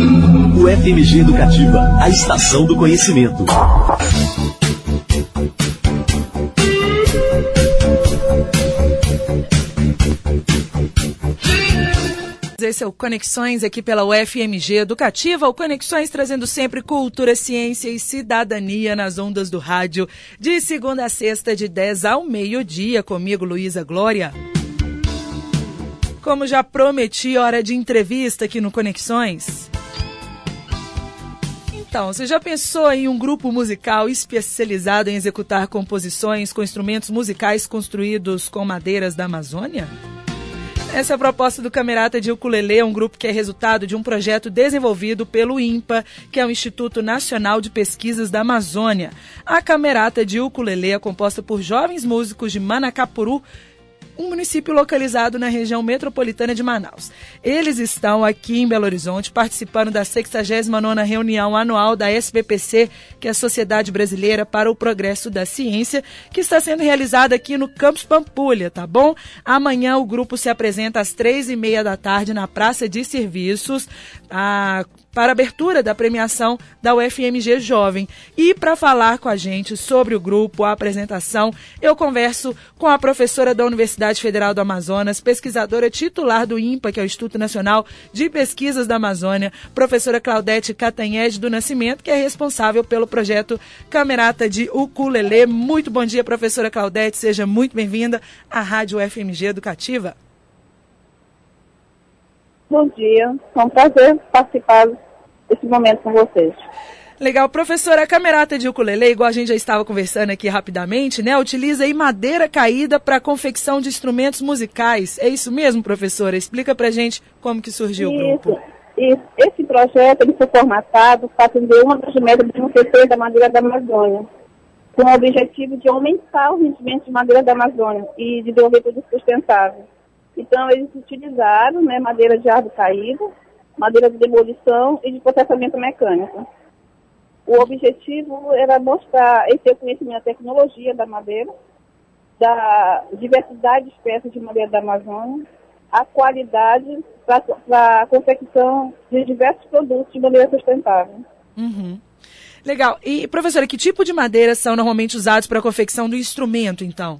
O FMG Educativa, a estação do conhecimento. Esse é o Conexões aqui pela UFMG Educativa, o Conexões trazendo sempre cultura, ciência e cidadania nas ondas do rádio, de segunda a sexta, de 10 ao meio-dia, comigo, Luísa Glória. Como já prometi, hora de entrevista aqui no Conexões. Então, você já pensou em um grupo musical especializado em executar composições com instrumentos musicais construídos com madeiras da Amazônia? Essa é a proposta do Camerata de Ukulele, um grupo que é resultado de um projeto desenvolvido pelo INPA, que é o Instituto Nacional de Pesquisas da Amazônia. A Camerata de Ukulele é composta por jovens músicos de Manacapuru, um município localizado na região metropolitana de Manaus. Eles estão aqui em Belo Horizonte participando da 69ª reunião anual da SBPC, que é a Sociedade Brasileira para o Progresso da Ciência, que está sendo realizada aqui no Campus Pampulha, tá bom? Amanhã o grupo se apresenta às 3h30 da tarde na Praça de Serviços, para a abertura da premiação da UFMG Jovem. E para falar com a gente sobre o grupo, a apresentação, eu converso com a professora da Universidade Federal do Amazonas, pesquisadora titular do INPA, que é o Instituto Nacional de Pesquisas da Amazônia, professora Claudete Catanhede do Nascimento, que é responsável pelo projeto Camerata de Ukulele. Muito bom dia, professora Claudete, seja muito bem-vinda à Rádio UFMG Educativa. Bom dia, é um prazer participar desse momento com vocês. Legal. Professora, a Camerata de Ukulele, igual a gente já estava conversando aqui rapidamente, né, utiliza aí madeira caída para a confecção de instrumentos musicais. É isso mesmo, professora? Explica pra gente como que surgiu o grupo. Isso. Esse projeto ele foi formatado para atender uma das metas de defesa da madeira da Amazônia, com o objetivo de aumentar o rendimento de madeira da Amazônia e de desenvolver produtos sustentáveis. Então, eles utilizaram, né, madeira de árvore caída, madeira de demolição e de processamento mecânico. O objetivo era mostrar esse conhecimento da tecnologia da madeira, da diversidade de espécies de madeira da Amazônia, a qualidade para a confecção de diversos produtos de maneira sustentável. Uhum. Legal. E, professora, que tipo de madeira são normalmente usados para a confecção do instrumento, então?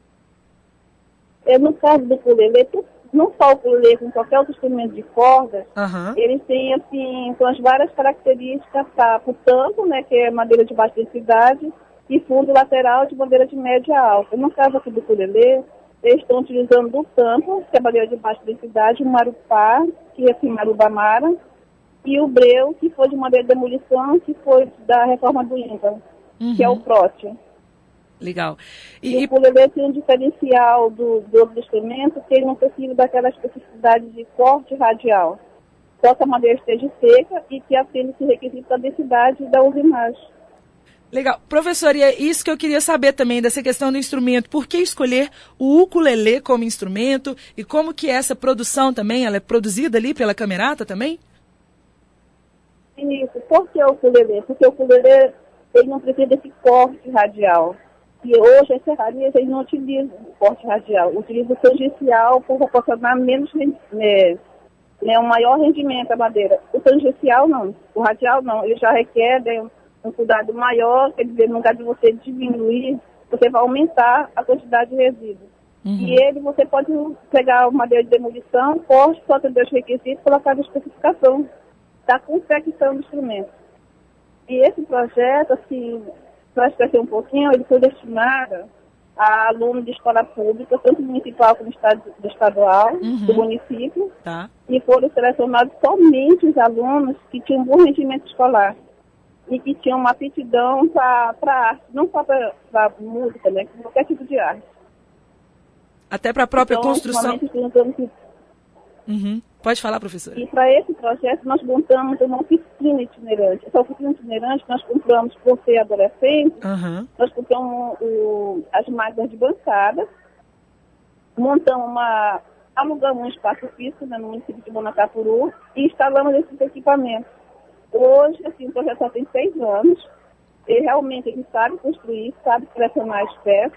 No caso do ukulele, não só o ukulele, com qualquer outro instrumento de corda, eles têm, assim, com as várias características, o tampo, né, que é madeira de baixa densidade, e fundo lateral de madeira de média alta. No caso aqui do ukulele, eles estão utilizando o tampo, que é madeira de baixa densidade, o marupá, que é assim, marubamara, e o breu, que foi de madeira de demolição, que foi da reforma do INPA, que é o prótio. Legal. E o ukulele tem um diferencial do outro instrumento, que ele não precisa daquela especificidade de corte radial. Só que a madeira esteja seca e que atende esse requisito da densidade da usinagem. Legal. Professor, e é isso que eu queria saber também, dessa questão do instrumento. Por que escolher o ukulele como instrumento e como que essa produção também, ela é produzida ali pela Camerata também? Isso. Por que o ukulele? Porque o ukulele ele não precisa desse corte radial. E hoje as serrarias eles não utilizam o corte radial, utilizam o tangencial para proporcionar menos, um maior rendimento da madeira. O tangencial não, o radial não, ele já requer um cuidado maior, quer dizer, no lugar de você diminuir, você vai aumentar a quantidade de resíduos. E ele, você pode pegar uma madeira de demolição, corte, só atender os requisitos e colocar na especificação da confecção do instrumento. E esse projeto, assim, para esclarecer um pouquinho, ele foi destinado a alunos de escola pública, tanto municipal como estadual, do município, e foram selecionados somente os alunos que tinham um bom rendimento escolar e que tinham uma aptidão para arte, não só para música, né, qualquer tipo de arte. Até para a própria então, construção. Pode falar, professora. E para esse projeto nós montamos uma oficina itinerante. Essa oficina itinerante nós compramos, por ser adolescente, nós compramos as máquinas de bancada, alugamos um espaço físico, né, no município de Manacapuru e instalamos esses equipamentos. Hoje, assim, o projeto só tem 6 anos, e realmente ele sabe construir, sabe selecionar as peças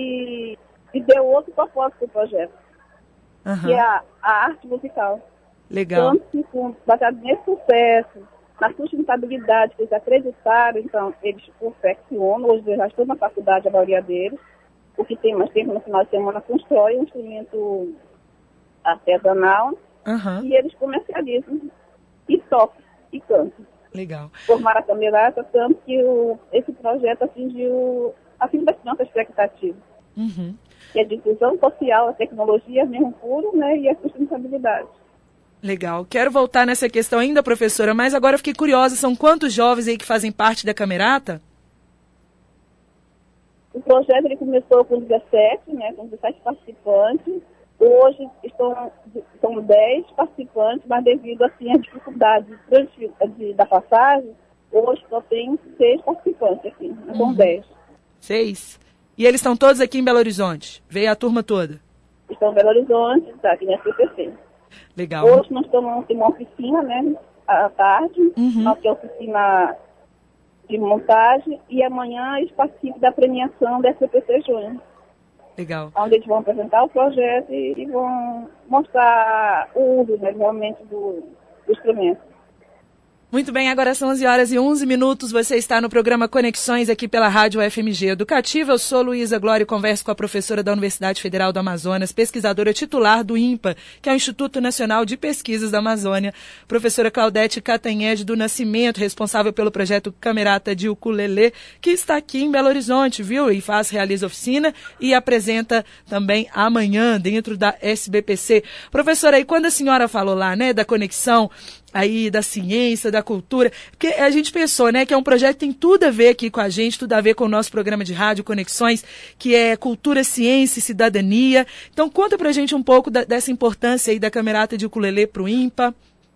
e deu outro propósito para o projeto. Que é a arte musical. Legal. Tanto que, baseado nesse sucesso, na sustentabilidade que eles acreditaram, então, eles perfeccionam, hoje já estão na faculdade, a maioria deles, o que tem mais tempo no final de semana constrói um instrumento artesanal, e eles comercializam e tocam e cantam. Legal. Formaram a camerata, tanto que esse projeto atingiu bastante a expectativa. Que é a difusão social, a tecnologia mesmo puro, né, e a sustentabilidade. Legal. Quero voltar nessa questão ainda, professora, mas agora eu fiquei curiosa, são quantos jovens aí que fazem parte da camerata? O projeto ele começou com 17, né, com 17 participantes. Hoje são 10 participantes, mas devido assim, à dificuldade da passagem, hoje só tem 6 participantes aqui, são 10. 6? E eles estão todos aqui em Belo Horizonte? Veio a turma toda? Estão em Belo Horizonte, está aqui na CPC. Legal. Hoje nós estamos em uma oficina, né, à tarde, nós temos oficina de montagem, e amanhã eles participam da premiação da CPC Júnior. Legal. Onde eles vão apresentar o projeto e vão mostrar o uso, né, realmente do instrumento. Muito bem, agora são 11h11. Você está no programa Conexões aqui pela Rádio FMG Educativa. Eu sou Luísa Glória e converso com a professora da Universidade Federal do Amazonas, pesquisadora titular do INPA, que é o Instituto Nacional de Pesquisas da Amazônia, professora Claudete Catanhede do Nascimento, responsável pelo projeto Camerata de Ukulele, que está aqui em Belo Horizonte, viu? E realiza oficina e apresenta também amanhã dentro da SBPC. Professora, e quando a senhora falou lá, né, da conexão aí da ciência, da cultura, porque a gente pensou, né, que é um projeto que tem tudo a ver aqui com a gente, tudo a ver com o nosso programa de rádio Conexões, que é cultura, ciência e cidadania. Então conta pra gente um pouco dessa importância aí da Camerata de Ukulele pro INPA.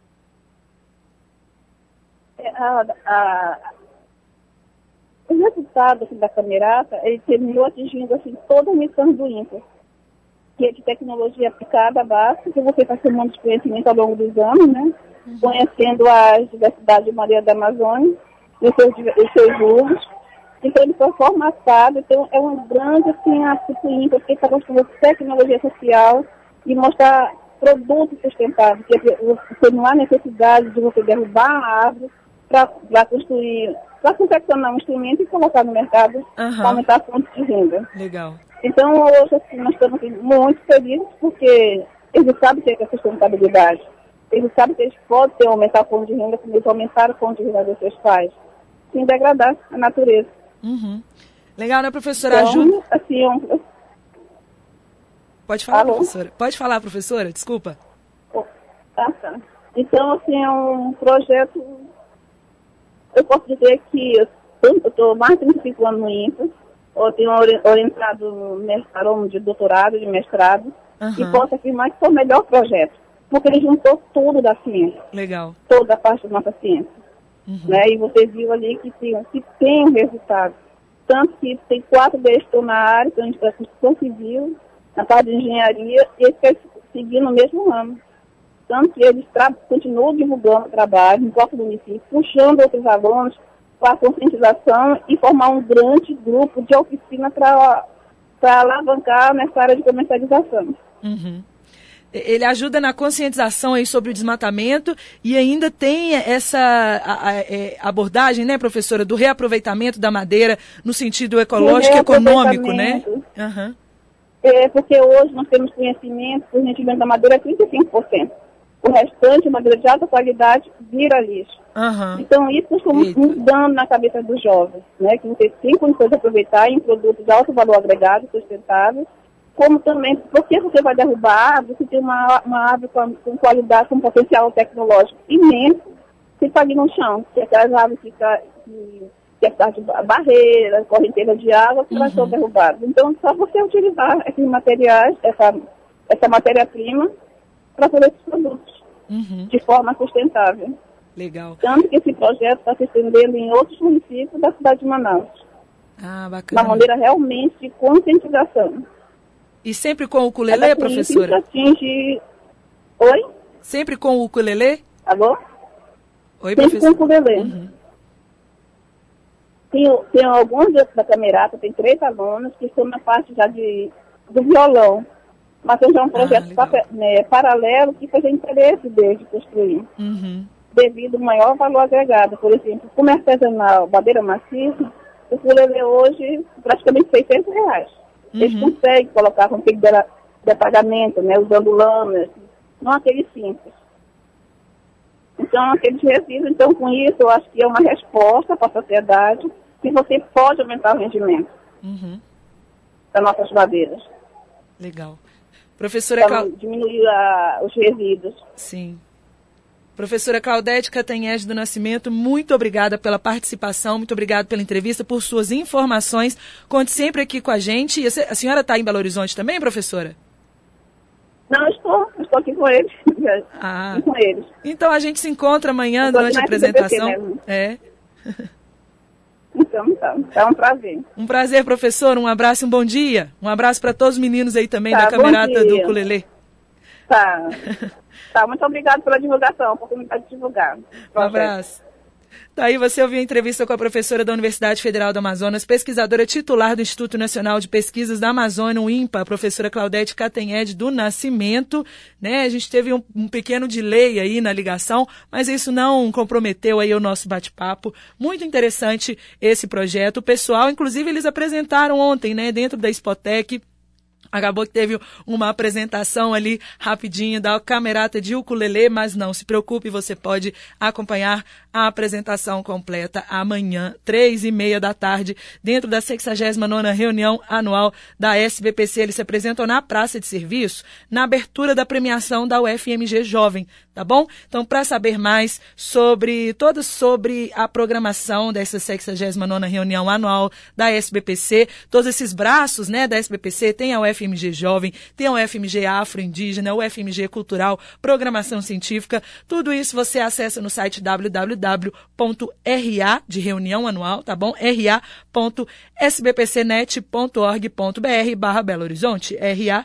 O resultado assim, da Camerata, ele terminou atingindo assim, toda a missão do INPA, que é de tecnologia aplicada básica, que você está formando de conhecimento ao longo dos anos, né? Conhecendo a diversidade marinha da Amazônia e os seus usos. Então, ele foi formatado, então é um grande assim, assunto porque está construindo tecnologia social e mostrar produtos sustentáveis, porque não há necessidade de você derrubar a árvore para construir, para confeccionar um instrumento e colocar no mercado para aumentar a fonte de renda. Legal. Então, hoje, assim, nós estamos assim, muito felizes porque eles sabem ter a sustentabilidade. Eles sabem que eles podem aumentar a fonte de renda, como eles aumentaram a fonte de renda dos seus pais, sem degradar a natureza. Legal, né, professora? Então, Ajuda. assim, Pode falar, professora. Pode falar, professora, desculpa. Tá. Então, assim, é um projeto, eu posso dizer que eu estou mais de 35 anos no INPA, eu tenho orientado no aluno de doutorado, de mestrado, e posso afirmar que foi o melhor projeto, porque ele juntou tudo da ciência. Legal. Toda a parte da nossa ciência. Né? E você viu ali que tem um resultado. Tanto que tem 4 deles que estão na área, então a gente está construção civil, na parte de engenharia, e eles querem seguir no mesmo ramo. Tanto que eles continuam divulgando o trabalho no próprio município, puxando outros alunos para a conscientização e formar um grande grupo de oficina para alavancar nessa área de comercialização. Ele ajuda na conscientização aí sobre o desmatamento e ainda tem essa abordagem, né, professora, do reaproveitamento da madeira no sentido ecológico e econômico, né? Porque hoje nós temos conhecimento que o rendimento da madeira é 35%. O restante, madeira de alta qualidade, vira lixo. Então, isso nós estamos mudando na cabeça dos jovens, né? Que você tem condições de aproveitar em produtos de alto valor agregado, sustentáveis, como também, porque você vai derrubar a árvore, você tem uma árvore com qualidade, com potencial tecnológico imenso, você está ali no chão, que aquelas árvores que está de barreira, correnteza de água, que vai ser derrubadas. Então, só você utilizar esses materiais, essa matéria-prima, para fazer esses produtos de forma sustentável. Legal. Tanto que esse projeto está se estendendo em outros municípios da cidade de Manaus. Bacana. Uma maneira realmente de conscientização. E sempre com o ukulele, professora? Atinge... Oi? Sempre com o ukulele? Alô? Oi, sempre com o ukulele. Tem alguns da Camerata, tem 3 alunos que estão na parte já do violão. Mas já é um projeto paralelo que foi de interesse deles de construir. Devido ao maior valor agregado. Por exemplo, como é artesanal, madeira maciça, o ukulele hoje praticamente R$600. Eles conseguem colocar com pico de pagamento, né, usando lâminas, não aquele simples. Então, aqueles resíduos, então, com isso, eu acho que é uma resposta para a sociedade que você pode aumentar o rendimento das nossas madeiras. Legal. Professora diminuir os resíduos. Sim. Professora Claudete Catanhede do Nascimento, muito obrigada pela participação, muito obrigada pela entrevista, por suas informações. Conte sempre aqui com a gente. E a senhora está em Belo Horizonte também, professora? Não, estou aqui com eles. Com eles. Então a gente se encontra amanhã durante a apresentação. Então, é um prazer. Um prazer, professor. Um abraço e um bom dia. Um abraço para todos os meninos aí também da Camerata do Ukulele. Tá, muito obrigado pela divulgação, a oportunidade de divulgar. Um abraço. Tá aí, você ouviu a entrevista com a professora da Universidade Federal do Amazonas, pesquisadora titular do Instituto Nacional de Pesquisas da Amazônia, o INPA, a professora Claudete Catanhede do Nascimento, né? A gente teve um pequeno delay aí na ligação, mas isso não comprometeu aí o nosso bate-papo. Muito interessante esse projeto. O pessoal, inclusive, eles apresentaram ontem, né, dentro da Spotec. Acabou que teve uma apresentação ali rapidinho da Camerata de Ukulele, mas não se preocupe, você pode acompanhar a apresentação completa amanhã, 3h30 da tarde, dentro da 69ª reunião anual da SBPC. Eles se apresentam na Praça de Serviço, na abertura da premiação da UFMG Jovem, tá bom? Então, para saber mais sobre a programação dessa 69ª reunião anual da SBPC, todos esses braços, né, da SBPC, tem a UFMG Jovem, tem a UFMG Afro-Indígena, a UFMG Cultural, Programação Científica, tudo isso você acessa no site www.ra, de reunião anual, tá bom? ra.sbpcnet.org.br/Belo Horizonte,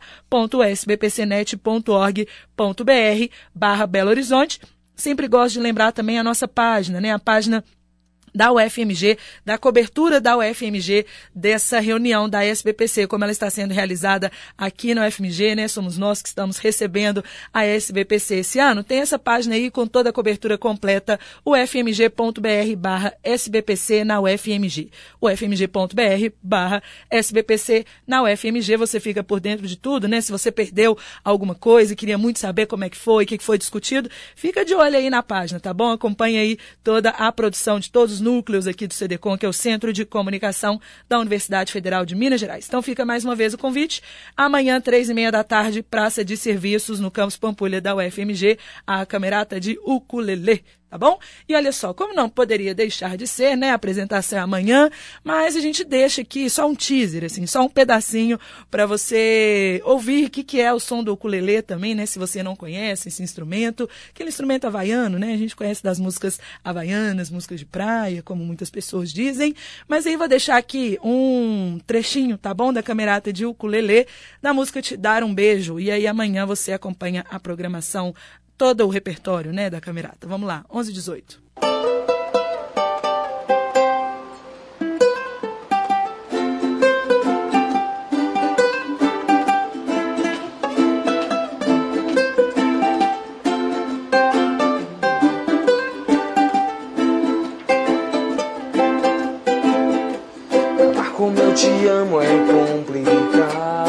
ra.sbpcnet.org.br/Belo Horizonte. Sempre gosto de lembrar também a nossa página, né? A página da UFMG, da cobertura da UFMG dessa reunião da SBPC, como ela está sendo realizada aqui na UFMG, né? Somos nós que estamos recebendo a SBPC esse ano. Tem essa página aí com toda a cobertura completa, ufmg.br/SBPC na UFMG. ufmg.br/SBPC na UFMG. Você fica por dentro de tudo, né? Se você perdeu alguma coisa e queria muito saber como é que foi, o que foi discutido, fica de olho aí na página, tá bom? Acompanhe aí toda a produção de todos os núcleos aqui do CDCom, que é o Centro de Comunicação da Universidade Federal de Minas Gerais. Então fica mais uma vez o convite. Amanhã, 3h30 da tarde, Praça de Serviços, no Campus Pampulha da UFMG, a Camerata de Ukulele. Tá bom? E olha só, como não poderia deixar de ser, né? A apresentação é amanhã, mas a gente deixa aqui só um teaser, assim, só um pedacinho para você ouvir o que é o som do ukulele também, né? Se você não conhece esse instrumento, aquele instrumento havaiano, né? A gente conhece das músicas havaianas, músicas de praia, como muitas pessoas dizem, mas aí vou deixar aqui um trechinho, tá bom? Da Camerata de Ukulele, da música Te Dar um Beijo, e aí amanhã você acompanha a programação, todo o repertório, né, da Camerata. Vamos lá, 11h18. Amar como eu te amo é complicado.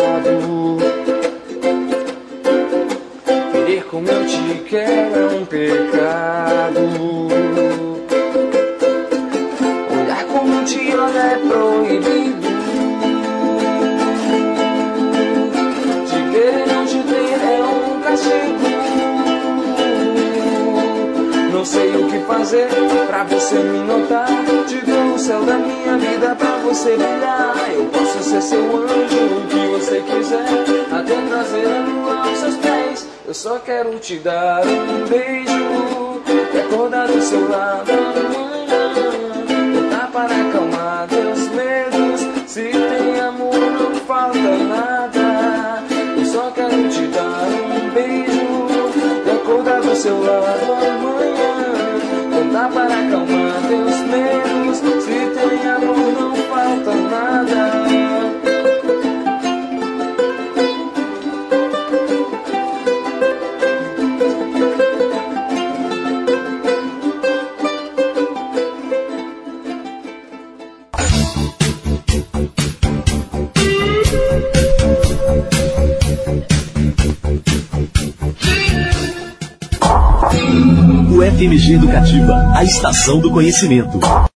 Como eu te quero é um pecado. Olhar como eu te olho é proibido. Te ver e não te ter é um castigo. Não sei o que fazer pra você me notar. Te dou o céu da minha vida pra você brilhar. Eu posso ser seu anjo, o que você quiser, até trazer a lua aos seus pés. Eu só quero te dar um beijo e acordar do seu lado amanhã. Tentar para acalmar teus medos. Se tem amor não falta nada. Eu só quero te dar um beijo e acordar do seu lado amanhã. Tentar para acalmar teus medos. Se tem amor não falta nada. UFMG Educativa, a estação do conhecimento.